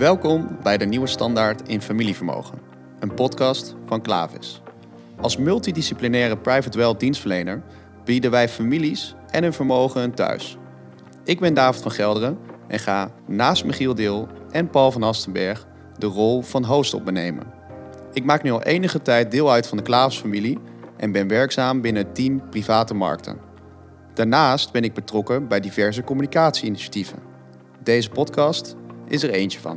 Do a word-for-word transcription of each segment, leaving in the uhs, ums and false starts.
Welkom bij de Nieuwe Standaard in Familievermogen, een podcast van Clavis. Als multidisciplinaire private wealth dienstverlener bieden wij families en hun vermogen een thuis. Ik ben David van Gelderen en ga naast Michiel Deel en Paul van Hastenberg de rol van host op me nemen. Ik maak nu al enige tijd deel uit van de Clavis-familie en ben werkzaam binnen het team private markten. Daarnaast ben ik betrokken bij diverse communicatieinitiatieven. Deze podcast is er eentje van.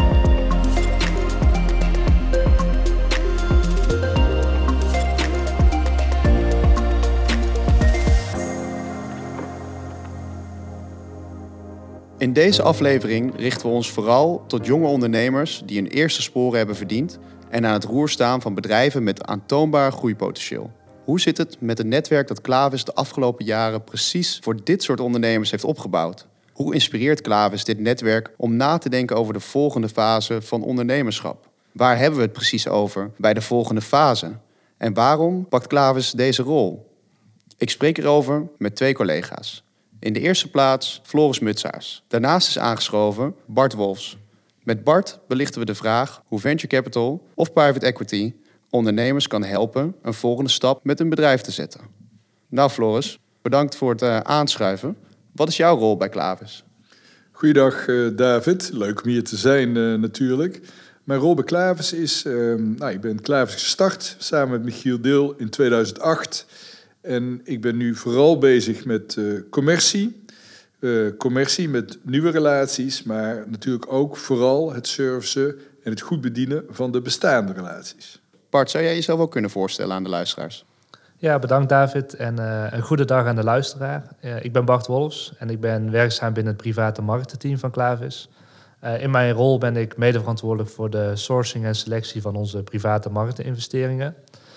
In deze aflevering richten we ons vooral tot jonge ondernemers die hun eerste sporen hebben verdiend en aan het roer staan van bedrijven met aantoonbaar groeipotentieel. Hoe zit het met het netwerk dat Clavis de afgelopen jaren precies voor dit soort ondernemers heeft opgebouwd? Hoe inspireert Clavis dit netwerk om na te denken over de volgende fase van ondernemerschap? Waar hebben we het precies over bij de volgende fase? En waarom pakt Clavis deze rol? Ik spreek erover met twee collega's. In de eerste plaats Floris Mutsaars. Daarnaast is aangeschoven Bart Wolfs. Met Bart belichten we de vraag hoe venture capital of private equity ondernemers kan helpen een volgende stap met hun bedrijf te zetten. Nou Floris, bedankt voor het uh, aanschuiven. Wat is jouw rol bij Clavis? Goeiedag uh, David, leuk om hier te zijn uh, natuurlijk. Mijn rol bij Clavis is, uh, nou, ik ben Clavis gestart samen met Michiel Deel in tweeduizend acht. En ik ben nu vooral bezig met uh, commercie. Uh, commercie met nieuwe relaties, maar natuurlijk ook vooral het servicen en het goed bedienen van de bestaande relaties. Bart, zou jij jezelf ook kunnen voorstellen aan de luisteraars? Ja, bedankt David en uh, een goede dag aan de luisteraar. Uh, ik ben Bart Wolfs en ik ben werkzaam binnen het private marktenteam van Clavis. Uh, in mijn rol ben ik medeverantwoordelijk voor de sourcing en selectie van onze private markteninvesteringen.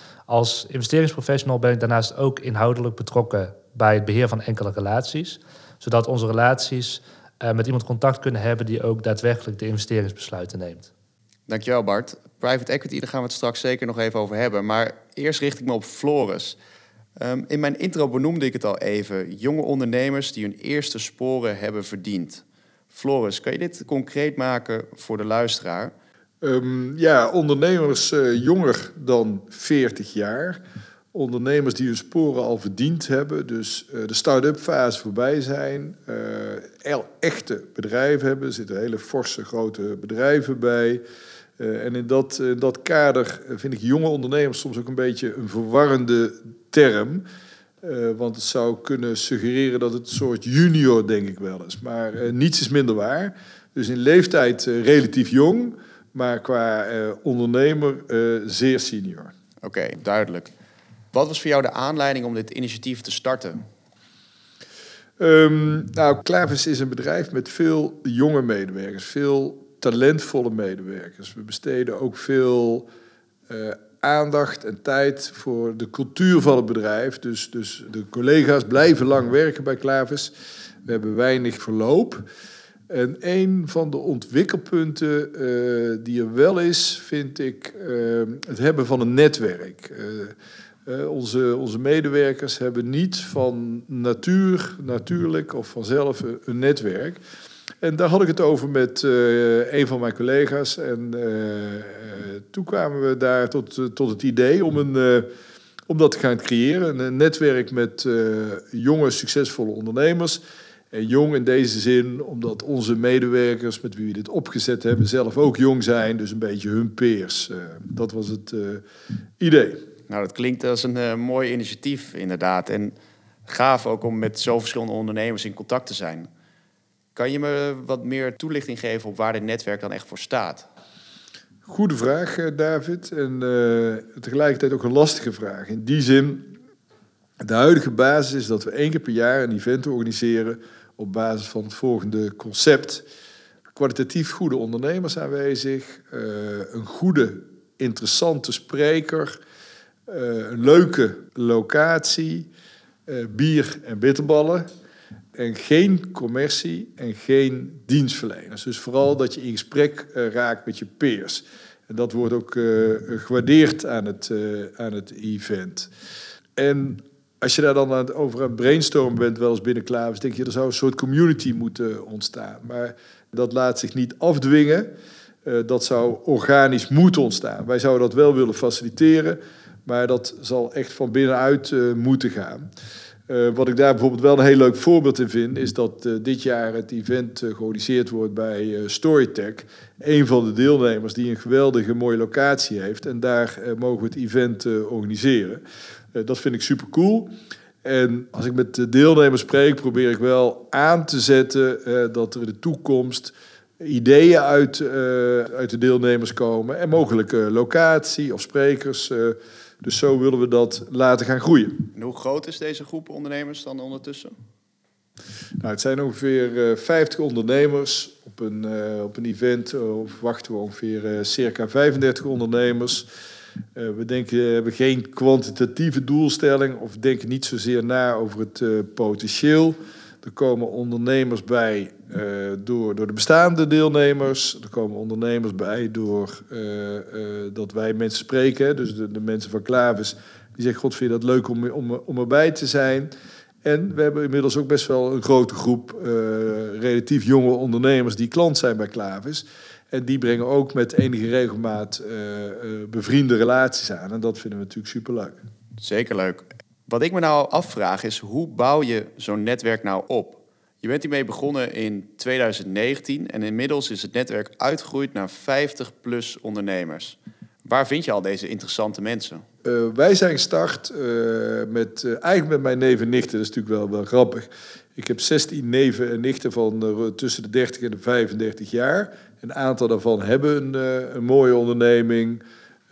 Als investeringsprofessional ben ik daarnaast ook inhoudelijk betrokken bij het beheer van enkele relaties, zodat onze relaties uh, met iemand contact kunnen hebben die ook daadwerkelijk de investeringsbesluiten neemt. Dankjewel Bart. Private equity, daar gaan we het straks zeker nog even over hebben. Maar eerst richt ik me op Floris. Um, in mijn intro benoemde ik het al even. Jonge ondernemers die hun eerste sporen hebben verdiend. Floris, kan je dit concreet maken voor de luisteraar? Um, ja, ondernemers uh, jonger dan veertig jaar. Ondernemers die hun sporen al verdiend hebben. Dus uh, de start-up fase voorbij zijn. Uh, echte bedrijven hebben. Er zitten hele forse grote bedrijven bij. Uh, en in dat, in dat kader vind ik jonge ondernemers soms ook een beetje een verwarrende term. Uh, want het zou kunnen suggereren dat het een soort junior, denk ik wel is. Maar uh, niets is minder waar. Dus in leeftijd uh, relatief jong, maar qua uh, ondernemer uh, zeer senior. Oké, okay, duidelijk. Wat was voor jou de aanleiding om dit initiatief te starten? Um, nou, Clavis is een bedrijf met veel jonge medewerkers, veel talentvolle medewerkers. We besteden ook veel uh, aandacht en tijd voor de cultuur van het bedrijf. Dus, dus de collega's blijven lang werken bij Clavis. We hebben weinig verloop. En een van de ontwikkelpunten uh, die er wel is, vind ik uh, het hebben van een netwerk. Uh, uh, onze, onze medewerkers hebben niet van natuur, natuurlijk of vanzelf een, een netwerk. En daar had ik het over met uh, een van mijn collega's. En uh, uh, toen kwamen we daar tot, uh, tot het idee om, een, uh, om dat te gaan creëren. Een netwerk met uh, jonge, succesvolle ondernemers. En jong in deze zin, omdat onze medewerkers met wie we dit opgezet hebben zelf ook jong zijn. Dus een beetje hun peers. Uh, dat was het uh, idee. Nou, dat klinkt als een uh, mooi initiatief inderdaad. En gaaf ook om met zo verschillende ondernemers in contact te zijn. Kan je me wat meer toelichting geven op waar dit netwerk dan echt voor staat? Goede vraag, David. En uh, tegelijkertijd ook een lastige vraag. In die zin, de huidige basis is dat we één keer per jaar een event organiseren op basis van het volgende concept. Kwalitatief goede ondernemers aanwezig, uh, een goede, interessante spreker, uh, een leuke locatie, uh, bier en bitterballen. En geen commercie en geen dienstverleners. Dus vooral dat je in gesprek uh, raakt met je peers. En dat wordt ook uh, gewaardeerd aan het, uh, aan het event. En als je daar dan aan het, over aan het brainstormen bent, wel eens binnen Klavis, denk je, er zou een soort community moeten ontstaan. Maar dat laat zich niet afdwingen. Uh, dat zou organisch moeten ontstaan. Wij zouden dat wel willen faciliteren, maar dat zal echt van binnenuit uh, moeten gaan. Uh, wat ik daar bijvoorbeeld wel een heel leuk voorbeeld in vind, is dat uh, dit jaar het event uh, georganiseerd wordt bij uh, Storytech. Een van de deelnemers die een geweldige mooie locatie heeft. En daar uh, mogen we het event uh, organiseren. Uh, dat vind ik super cool. En als ik met de deelnemers spreek, probeer ik wel aan te zetten uh, dat er in de toekomst ideeën uit, uh, uit de deelnemers komen. En mogelijk uh, locatie of sprekers. Uh, Dus zo willen we dat laten gaan groeien. En hoe groot is deze groep ondernemers dan ondertussen? Nou, het zijn ongeveer uh, vijftig ondernemers. Op een, uh, op een event uh, verwachten we ongeveer uh, circa vijfendertig ondernemers. Uh, we denken, we hebben geen kwantitatieve doelstelling of denken niet zozeer na over het uh, potentieel. Er komen ondernemers bij uh, door, door de bestaande deelnemers. Er komen ondernemers bij door uh, uh, dat wij mensen spreken. Dus de, de mensen van Klavis die zeggen, god, vind je dat leuk om, om, om erbij te zijn? En we hebben inmiddels ook best wel een grote groep uh, relatief jonge ondernemers die klant zijn bij Klavis. En die brengen ook met enige regelmaat uh, uh, bevriende relaties aan. En dat vinden we natuurlijk superleuk. Zeker leuk. Wat ik me nou afvraag is, hoe bouw je zo'n netwerk nou op? Je bent hiermee begonnen in twintig negentien en inmiddels is het netwerk uitgegroeid naar vijftig plus ondernemers. Waar vind je al deze interessante mensen? Uh, wij zijn gestart uh, met, uh, eigenlijk met mijn neven en nichten. Dat is natuurlijk wel, wel grappig. Ik heb zestien neven en nichten van uh, tussen de dertig en de vijfendertig jaar. Een aantal daarvan hebben een, uh, een mooie onderneming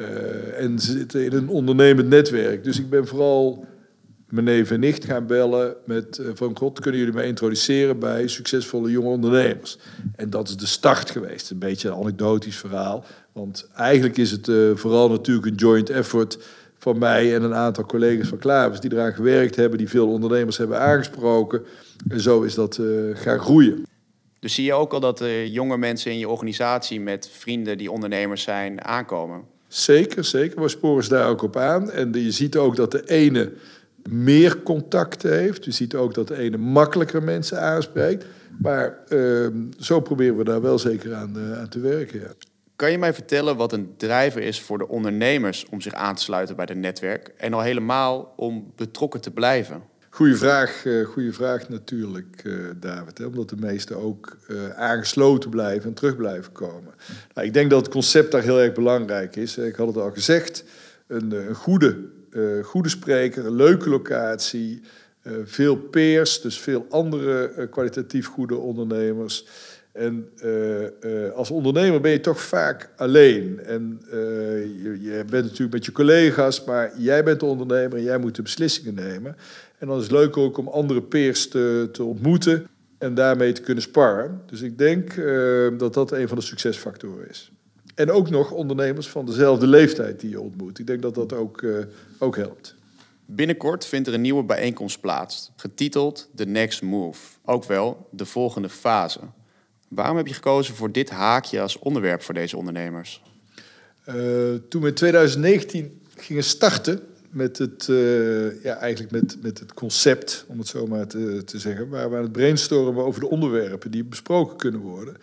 uh, en zitten in een ondernemend netwerk. Dus ik ben vooral mijn neef en nicht gaan bellen met uh, van god, kunnen jullie mij introduceren bij succesvolle jonge ondernemers? En dat is de start geweest. Een beetje een anekdotisch verhaal. Want eigenlijk is het uh, vooral natuurlijk een joint effort van mij en een aantal collega's van Klavis die eraan gewerkt hebben, die veel ondernemers hebben aangesproken. En zo is dat uh, gaan groeien. Dus zie je ook al dat er jonge mensen in je organisatie met vrienden die ondernemers zijn aankomen? Zeker, zeker. We sporen ze daar ook op aan. En je ziet ook dat de ene meer contacten heeft. Je ziet ook dat de ene makkelijker mensen aanspreekt. Maar uh, zo proberen we daar wel zeker aan, uh, aan te werken, ja. Kan je mij vertellen wat een drijver is voor de ondernemers om zich aan te sluiten bij het netwerk en al helemaal om betrokken te blijven? Goeie vraag, uh, goeie vraag natuurlijk, uh, David. Hè, omdat de meesten ook uh, aangesloten blijven en terug blijven komen. Nou, ik denk dat het concept daar heel erg belangrijk is. Ik had het al gezegd, een, een goede, uh, goede spreker, een leuke locatie, uh, veel peers, dus veel andere uh, kwalitatief goede ondernemers. En uh, uh, als ondernemer ben je toch vaak alleen. En uh, je, je bent natuurlijk met je collega's, maar jij bent de ondernemer en jij moet de beslissingen nemen. En dan is het leuk ook om andere peers te, te ontmoeten en daarmee te kunnen sparren. Dus ik denk uh, dat dat een van de succesfactoren is. En ook nog ondernemers van dezelfde leeftijd die je ontmoet. Ik denk dat dat ook, uh, ook helpt. Binnenkort vindt er een nieuwe bijeenkomst plaats, getiteld The Next Move. Ook wel de volgende fase. Waarom heb je gekozen voor dit haakje als onderwerp voor deze ondernemers? Uh, toen we in twintig negentien gingen starten met het, uh, ja, eigenlijk met, met het concept, om het zo maar te, te zeggen, waar we aan het brainstormen over de onderwerpen die besproken kunnen worden.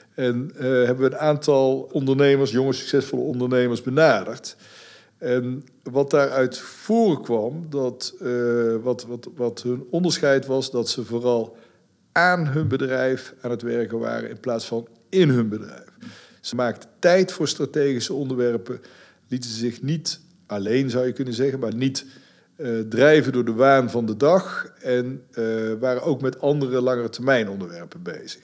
En uh, hebben we een aantal ondernemers, jonge succesvolle ondernemers benaderd. En wat daaruit voorkwam, dat uh, wat, wat, wat hun onderscheid was, dat ze vooral aan hun bedrijf aan het werken waren in plaats van in hun bedrijf. Ze maakten tijd voor strategische onderwerpen, lieten ze zich niet alleen, zou je kunnen zeggen, maar niet uh, drijven door de waan van de dag en uh, waren ook met andere langere termijn onderwerpen bezig.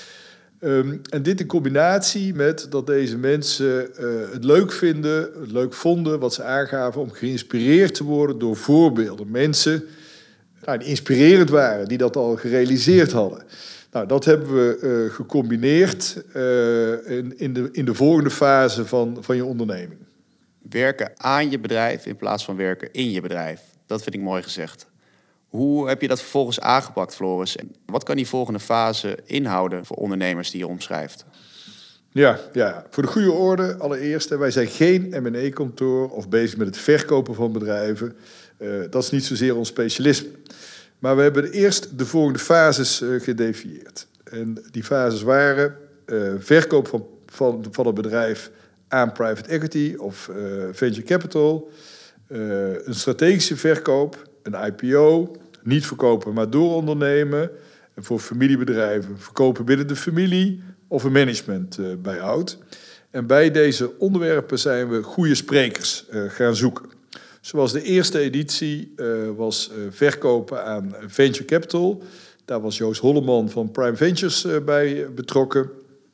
Um, en dit in combinatie met dat deze mensen uh, het leuk vinden, het leuk vonden wat ze aangaven om geïnspireerd te worden door voorbeelden. Mensen nou, die inspirerend waren, die dat al gerealiseerd hadden. Nou, dat hebben we uh, gecombineerd uh, in, in, de, in de volgende fase van, van je onderneming. Werken aan je bedrijf in plaats van werken in je bedrijf. Dat vind ik mooi gezegd. Hoe heb je dat vervolgens aangepakt, Floris? En wat kan die volgende fase inhouden voor ondernemers die je omschrijft? Ja, ja, voor de goede orde allereerst. Wij zijn geen M en A-kantoor of bezig met het verkopen van bedrijven. Uh, dat is niet zozeer ons specialisme. Maar we hebben eerst de volgende fases uh, gedefinieerd. En die fases waren uh, verkoop van, van, van het bedrijf aan private equity of uh, venture capital, uh, een strategische verkoop, een I P O, niet verkopen maar doorondernemen, en voor familiebedrijven verkopen binnen de familie of een management uh, buyout. En bij deze onderwerpen zijn we goede sprekers uh, gaan zoeken. Zoals de eerste editie uh, was uh, verkopen aan venture capital. Daar was Joost Holleman van Prime Ventures uh, bij betrokken.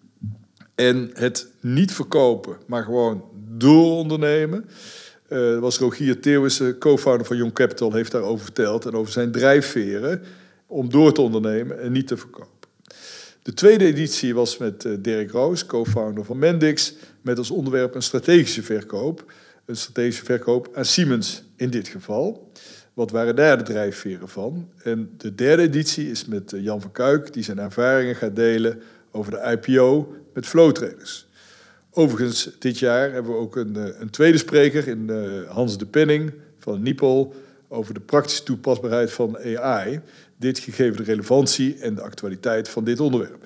En het niet verkopen, maar gewoon doorondernemen. Uh, was Rogier Theeuwissen, co-founder van Young Capital, heeft daarover verteld. En over zijn drijfveren om door te ondernemen en niet te verkopen. De tweede editie was met uh, Dirk Roos, co-founder van Mendix, met als onderwerp een strategische verkoop. Een strategische verkoop aan Siemens in dit geval. Wat waren daar de drijfveren van? En de derde editie is met uh, Jan van Kuik, die zijn ervaringen gaat delen over de I P O met Flow Traders. Overigens, dit jaar hebben we ook een, een tweede spreker in uh, Hans de Penning van Nipol over de praktische toepasbaarheid van A I. Dit gegeven de relevantie en de actualiteit van dit onderwerp.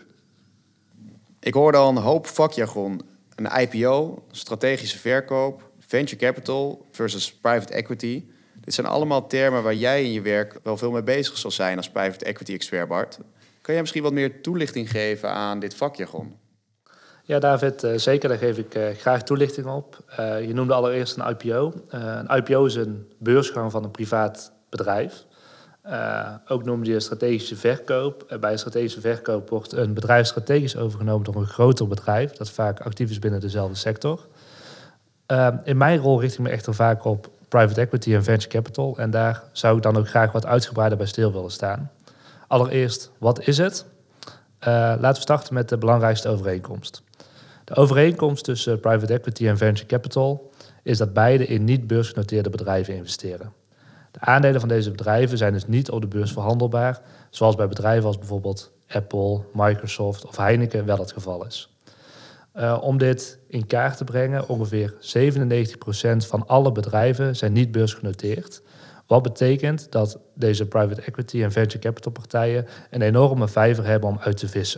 Ik hoorde al een hoop vakjargon. Een I P O, strategische verkoop, venture capital versus private equity. Dit zijn allemaal termen waar jij in je werk wel veel mee bezig zal zijn als private equity expert, Bart. Kan jij misschien wat meer toelichting geven aan dit vakjargon? Ja, David, uh, zeker. Daar geef ik uh, graag toelichting op. Uh, je noemde allereerst een I P O. Uh, een I P O is een beursgang van een privaat bedrijf. Uh, ook noemde je strategische verkoop. Uh, bij een strategische verkoop wordt een bedrijf strategisch overgenomen door een groter bedrijf dat vaak actief is binnen dezelfde sector. Uh, in mijn rol richt ik me echter vaak op private equity en venture capital. En daar zou ik dan ook graag wat uitgebreider bij stil willen staan. Allereerst, wat is het? Uh, laten we starten met de belangrijkste overeenkomst. De overeenkomst tussen private equity en venture capital is dat beide in niet beursgenoteerde bedrijven investeren. De aandelen van deze bedrijven zijn dus niet op de beurs verhandelbaar, zoals bij bedrijven als bijvoorbeeld Apple, Microsoft of Heineken wel het geval is. Uh, om dit in kaart te brengen, ongeveer zevenennegentig procent van alle bedrijven zijn niet beursgenoteerd. Wat betekent dat deze private equity en venture capital partijen een enorme vijver hebben om uit te vissen.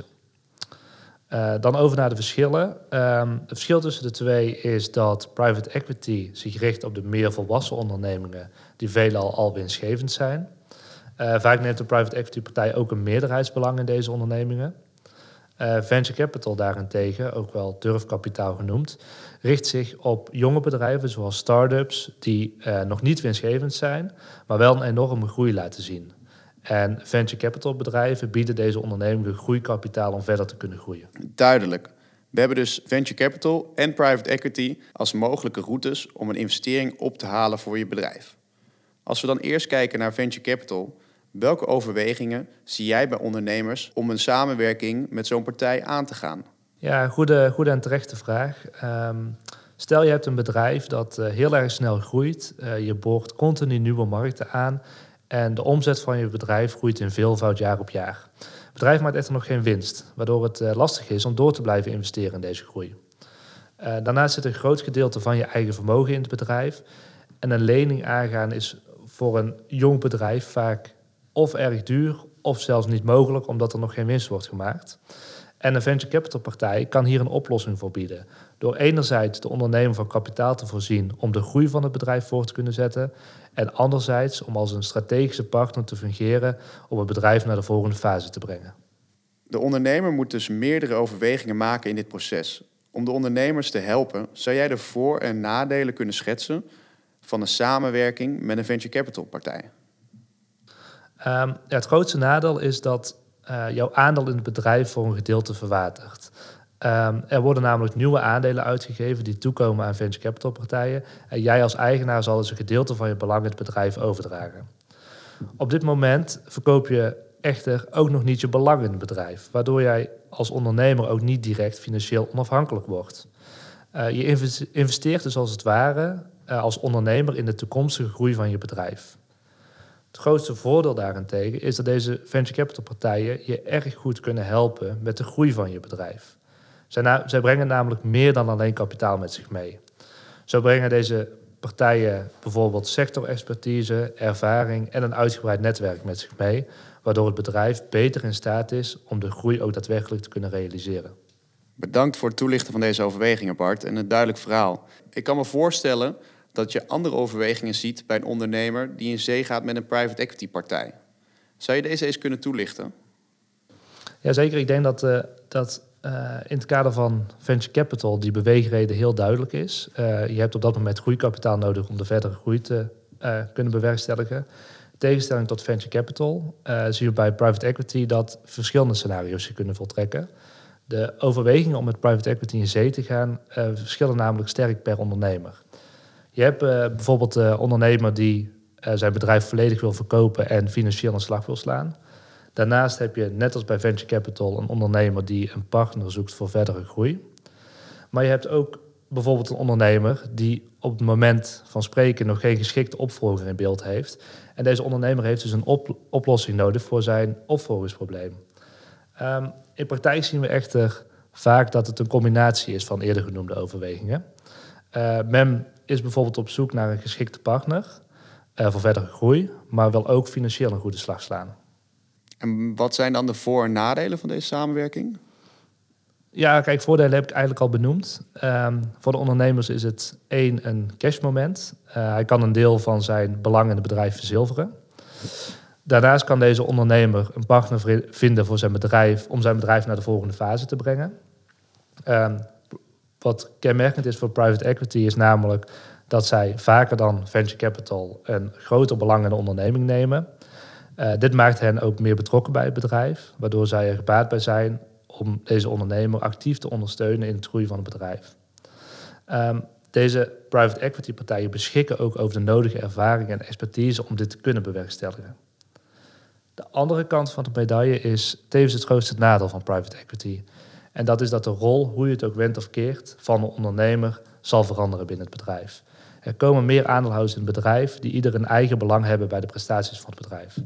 Uh, dan over naar de verschillen. Um, het verschil tussen de twee is dat private equity zich richt op de meer volwassen ondernemingen die veelal al winstgevend zijn. Uh, vaak neemt de private equity partij ook een meerderheidsbelang in deze ondernemingen. Uh, venture capital daarentegen, ook wel durfkapitaal genoemd, richt zich op jonge bedrijven zoals start-ups die uh, nog niet winstgevend zijn, maar wel een enorme groei laten zien. En venture capital bedrijven bieden deze ondernemingen groeikapitaal om verder te kunnen groeien. Duidelijk. We hebben dus venture capital en private equity als mogelijke routes om een investering op te halen voor je bedrijf. Als we dan eerst kijken naar venture capital, welke overwegingen zie jij bij ondernemers om een samenwerking met zo'n partij aan te gaan? Ja, goede, goede en terechte vraag. Um, stel je hebt een bedrijf dat uh, heel erg snel groeit. Uh, je boort continu nieuwe markten aan. En de omzet van je bedrijf groeit in veelvoud jaar op jaar. Het bedrijf maakt echter nog geen winst, waardoor het uh, lastig is om door te blijven investeren in deze groei. Uh, daarnaast zit een groot gedeelte van je eigen vermogen in het bedrijf. En een lening aangaan is voor een jong bedrijf vaak of erg duur of zelfs niet mogelijk, omdat er nog geen winst wordt gemaakt. En een venture capital partij kan hier een oplossing voor bieden. Door enerzijds de ondernemer van kapitaal te voorzien om de groei van het bedrijf voor te kunnen zetten. En anderzijds om als een strategische partner te fungeren om het bedrijf naar de volgende fase te brengen. De ondernemer moet dus meerdere overwegingen maken in dit proces. Om de ondernemers te helpen, zou jij de voor- en nadelen kunnen schetsen van een samenwerking met een venture capital partij? Um, ja, het grootste nadeel is dat uh, jouw aandeel in het bedrijf voor een gedeelte verwatert. Um, er worden namelijk nieuwe aandelen uitgegeven die toekomen aan venture capital partijen. En jij als eigenaar zal dus een gedeelte van je belang in het bedrijf overdragen. Op dit moment verkoop je echter ook nog niet je belang in het bedrijf, waardoor jij als ondernemer ook niet direct financieel onafhankelijk wordt. Uh, je investeert dus als het ware uh, als ondernemer in de toekomstige groei van je bedrijf. Het grootste voordeel daarentegen is dat deze venture capital partijen je erg goed kunnen helpen met de groei van je bedrijf. Zij, na, zij brengen namelijk meer dan alleen kapitaal met zich mee. Zo brengen deze partijen bijvoorbeeld sectorexpertise, ervaring en een uitgebreid netwerk met zich mee, waardoor het bedrijf beter in staat is om de groei ook daadwerkelijk te kunnen realiseren. Bedankt voor het toelichten van deze overwegingen, Bart, en een duidelijk verhaal. Ik kan me voorstellen dat je andere overwegingen ziet bij een ondernemer die in zee gaat met een private equity partij. Zou je deze eens kunnen toelichten? Jazeker, ik denk dat, uh, dat uh, in het kader van venture capital die beweegreden heel duidelijk is. Uh, je hebt op dat moment groeikapitaal nodig om de verdere groei te uh, kunnen bewerkstelligen. In tegenstelling tot venture capital uh, zie je bij private equity dat verschillende scenario's zich kunnen voltrekken. De overwegingen om met private equity in zee te gaan uh, verschillen namelijk sterk per ondernemer. Je hebt uh, bijvoorbeeld de ondernemer die uh, zijn bedrijf volledig wil verkopen en financieel een slag wil slaan. Daarnaast heb je, net als bij venture capital, een ondernemer die een partner zoekt voor verdere groei. Maar je hebt ook bijvoorbeeld een ondernemer die op het moment van spreken nog geen geschikte opvolger in beeld heeft. En deze ondernemer heeft dus een op- oplossing nodig voor zijn opvolgingsprobleem. Um, in praktijk zien we echter vaak dat het een combinatie is van eerder genoemde overwegingen. Uh, men is bijvoorbeeld op zoek naar een geschikte partner uh, voor verdere groei, maar wil ook financieel een goede slag slaan. En wat zijn dan de voor- en nadelen van deze samenwerking? Ja, kijk, voordelen heb ik eigenlijk al benoemd. Um, voor de ondernemers is het één, een cashmoment. Uh, hij kan een deel van zijn belang in het bedrijf verzilveren. Daarnaast kan deze ondernemer een partner vinden voor zijn bedrijf om zijn bedrijf naar de volgende fase te brengen. Um, wat kenmerkend is voor private equity is namelijk dat zij vaker dan venture capital een groter belang in de onderneming nemen. Uh, dit maakt hen ook meer betrokken bij het bedrijf, waardoor zij er gebaat bij zijn om deze ondernemer actief te ondersteunen in het groeien van het bedrijf. Um, deze private equity partijen beschikken ook over de nodige ervaring en expertise om dit te kunnen bewerkstelligen. De andere kant van de medaille is tevens het grootste nadeel van private equity. En dat is dat de rol, hoe je het ook wendt of keert, van de ondernemer zal veranderen binnen het bedrijf. Er komen meer aandeelhouders in het bedrijf die ieder een eigen belang hebben bij de prestaties van het bedrijf.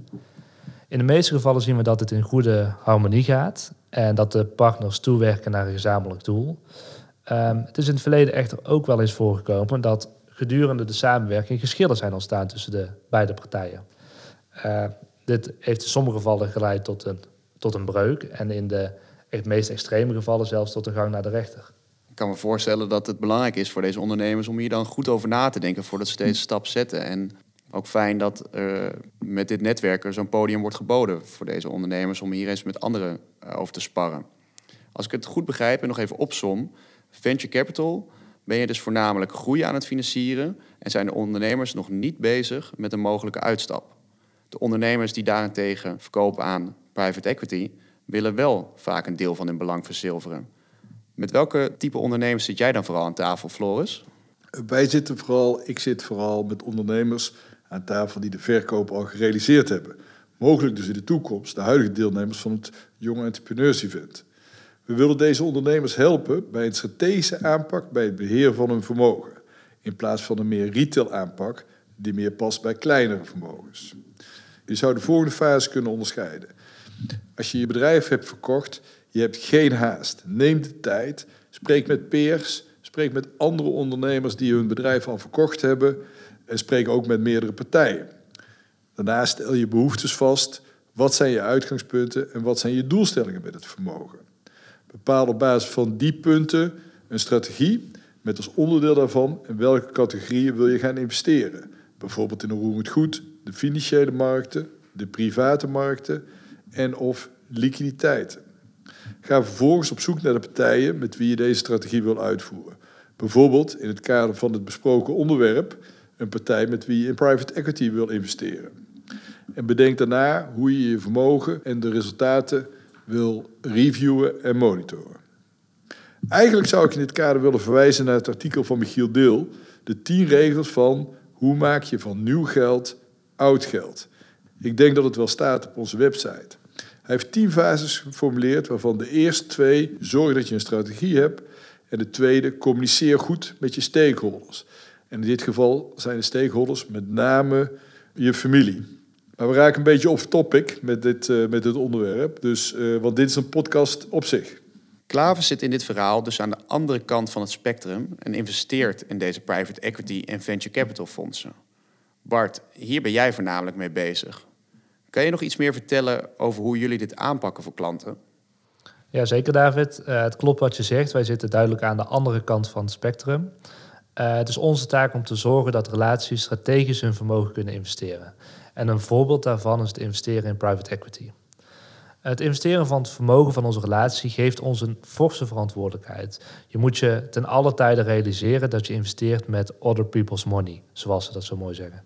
In de meeste gevallen zien we dat het in goede harmonie gaat en dat de partners toewerken naar een gezamenlijk doel. Um, het is in het verleden echter ook wel eens voorgekomen dat gedurende de samenwerking geschillen zijn ontstaan tussen de beide partijen. Uh, dit heeft in sommige gevallen geleid tot een, tot een breuk en in de echt meest extreme gevallen zelfs tot een gang naar de rechter. Ik kan me voorstellen dat het belangrijk is voor deze ondernemers om hier dan goed over na te denken voordat ze deze stap zetten. En ook fijn dat er met dit netwerk er zo'n podium wordt geboden voor deze ondernemers om hier eens met anderen over te sparren. Als ik het goed begrijp en nog even opsom, venture capital ben je dus voornamelijk groei aan het financieren en zijn de ondernemers nog niet bezig met een mogelijke uitstap. De ondernemers die daarentegen verkopen aan private equity willen wel vaak een deel van hun belang verzilveren. Met welke type ondernemers zit jij dan vooral aan tafel, Floris? Wij zitten vooral, ik zit vooral met ondernemers aan tafel die de verkoop al gerealiseerd hebben. Mogelijk dus in de toekomst de huidige deelnemers van het Young Entrepreneurs Event. We willen deze ondernemers helpen bij een strategische aanpak bij het beheer van hun vermogen, in plaats van een meer retail aanpak die meer past bij kleinere vermogens. Je zou de volgende fase kunnen onderscheiden. Als je je bedrijf hebt verkocht, je hebt geen haast. Neem de tijd, spreek met peers, spreek met andere ondernemers die hun bedrijf al verkocht hebben en spreek ook met meerdere partijen. Daarna stel je behoeftes vast. Wat zijn je uitgangspunten en wat zijn je doelstellingen met het vermogen? Bepaal op basis van die punten een strategie met als onderdeel daarvan in welke categorieën wil je gaan investeren. Bijvoorbeeld in een roerend goed, de financiële markten, de private markten en of liquiditeiten. Ga vervolgens op zoek naar de partijen met wie je deze strategie wil uitvoeren. Bijvoorbeeld in het kader van het besproken onderwerp een partij met wie je in private equity wil investeren. En bedenk daarna hoe je je vermogen en de resultaten wil reviewen en monitoren. Eigenlijk zou ik in dit kader willen verwijzen naar het artikel van Michiel Deel, de tien regels van hoe maak je van nieuw geld oud geld. Ik denk dat het wel staat op onze website. Hij heeft tien fases geformuleerd, waarvan de eerste twee zorg dat je een strategie hebt en de tweede communiceer goed met je stakeholders. En in dit geval zijn de stakeholders met name je familie. Maar we raken een beetje off topic met dit, uh, met dit onderwerp, dus, uh, want dit is een podcast op zich. Klavis zit in dit verhaal dus aan de andere kant van het spectrum en investeert in deze private equity en venture capital fondsen. Bart, hier ben jij voornamelijk mee bezig. Kan je nog iets meer vertellen over hoe jullie dit aanpakken voor klanten? Ja, zeker David. Uh, het klopt wat je zegt. Wij zitten duidelijk aan de andere kant van het spectrum. Uh, het is onze taak om te zorgen dat relaties strategisch hun vermogen kunnen investeren. En een voorbeeld daarvan is het investeren in private equity. Het investeren van het vermogen van onze relatie geeft ons een forse verantwoordelijkheid. Je moet je ten alle tijde realiseren dat je investeert met other people's money, zoals ze dat zo mooi zeggen.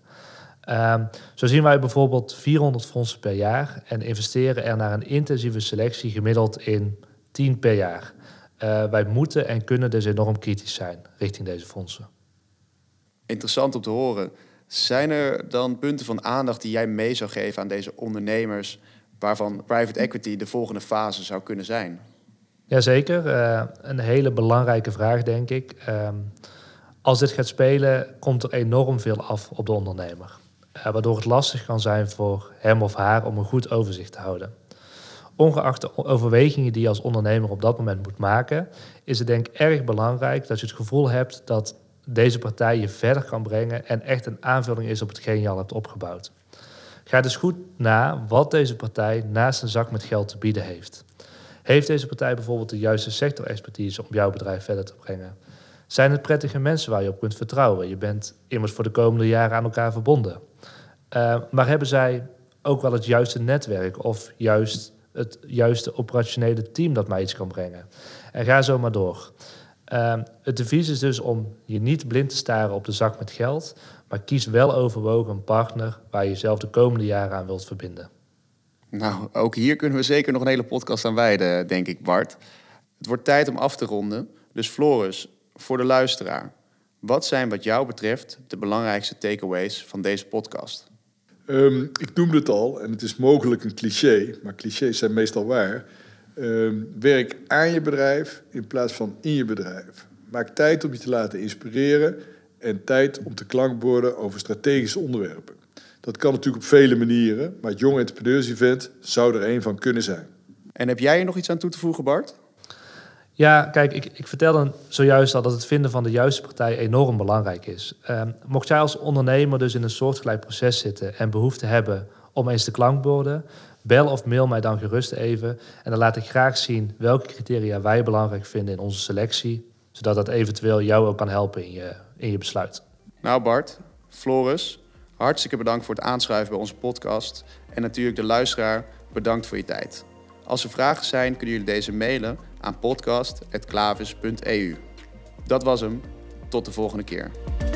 Um, zo zien wij bijvoorbeeld vierhonderd fondsen per jaar en investeren er naar een intensieve selectie gemiddeld in tien per jaar. Uh, wij moeten en kunnen dus enorm kritisch zijn richting deze fondsen. Interessant om te horen. Zijn er dan punten van aandacht die jij mee zou geven aan deze ondernemers, waarvan private equity de volgende fase zou kunnen zijn? Jazeker, uh, een hele belangrijke vraag, denk ik. Uh, als dit gaat spelen, komt er enorm veel af op de ondernemer. Uh, waardoor het lastig kan zijn voor hem of haar om een goed overzicht te houden. Ongeacht de overwegingen die je als ondernemer op dat moment moet maken, is het denk ik erg belangrijk dat je het gevoel hebt dat deze partij je verder kan brengen en echt een aanvulling is op hetgeen je al hebt opgebouwd. Ga dus goed na wat deze partij naast een zak met geld te bieden heeft. Heeft deze partij bijvoorbeeld de juiste sectorexpertise om jouw bedrijf verder te brengen? Zijn het prettige mensen waar je op kunt vertrouwen? Je bent immers voor de komende jaren aan elkaar verbonden. Uh, maar hebben zij ook wel het juiste netwerk of juist het juiste operationele team dat mij iets kan brengen? En ga zo maar door. Uh, het devies is dus om je niet blind te staren op de zak met geld, maar kies wel overwogen een partner waar je jezelf de komende jaren aan wilt verbinden. Nou, ook hier kunnen we zeker nog een hele podcast aan wijden, denk ik, Bart. Het wordt tijd om af te ronden. Dus Floris, voor de luisteraar, wat zijn wat jou betreft de belangrijkste takeaways van deze podcast? Um, ik noemde het al, en het is mogelijk een cliché, maar clichés zijn meestal waar. Um, werk aan je bedrijf in plaats van in je bedrijf. Maak tijd om je te laten inspireren en tijd om te klankborden over strategische onderwerpen. Dat kan natuurlijk op vele manieren, maar het Young Entrepreneurs Event zou er één van kunnen zijn. En heb jij er nog iets aan toe te voegen, Bart? Ja, kijk, ik, ik vertelde zojuist al dat het vinden van de juiste partij enorm belangrijk is. Uh, mocht jij als ondernemer dus in een soortgelijk proces zitten en behoefte hebben om eens te klankborden, bel of mail mij dan gerust even. En dan laat ik graag zien welke criteria wij belangrijk vinden in onze selectie, zodat dat eventueel jou ook kan helpen in je, in je besluit. Nou Bart, Floris, hartstikke bedankt voor het aanschuiven bij onze podcast. En natuurlijk de luisteraar, bedankt voor je tijd. Als er vragen zijn, kunnen jullie deze mailen aan podcast punt klavis punt e u. Dat was hem. Tot de volgende keer.